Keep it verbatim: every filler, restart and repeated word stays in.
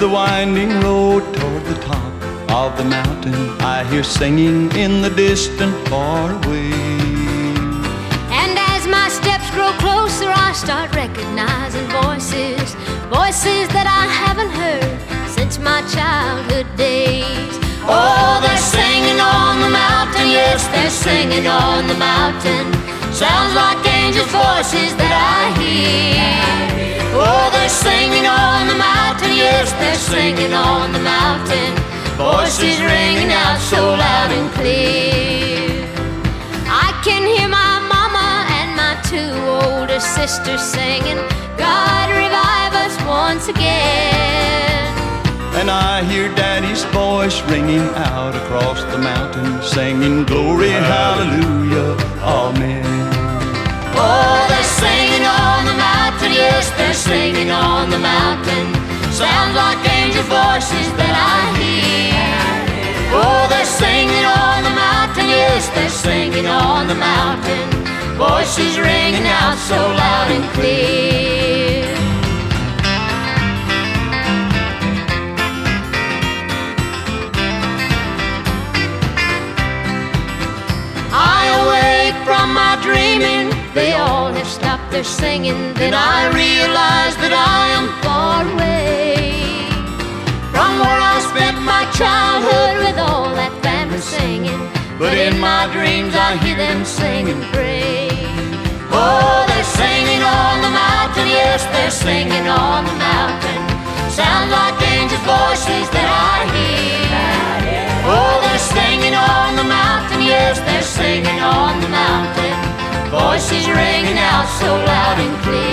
the winding road toward the top of the mountain, I hear singing in the distant far away. And as my steps grow closer, I start recognizing voices, voices that I haven't heard since my childhood days. Oh, they're singing on the mountain, yes, they're singing on the mountain. Sounds like angel voices that I hear. Oh, they're singing on the mountain, yes, they're singing on the mountain. Voices ringing out so loud and clear. I can hear my mama and my two older sisters singing, God revive us once again. And I hear Daddy's voice ringing out across the mountain, singing, glory, hallelujah, amen. Oh, they're singing on the mountain, yes, they're singing on the mountain. Sounds like angel voices that I hear. Oh, they're singing on the mountain, yes, they're singing on the mountain. Voices ringing out so loud and clear. I awake from my dreaming, they all have stopped their singing. Then I realize that I am far away from where I spent my childhood with all that family singing. But in my dreams I hear them sing and pray. Oh, they're singing on the mountain, yes, they're singing on the mountain. Sounds like angel voices that I hear. Oh, they're singing on the mountain, yes, they're singing on the mountain. Voices ringing out so loud and clear.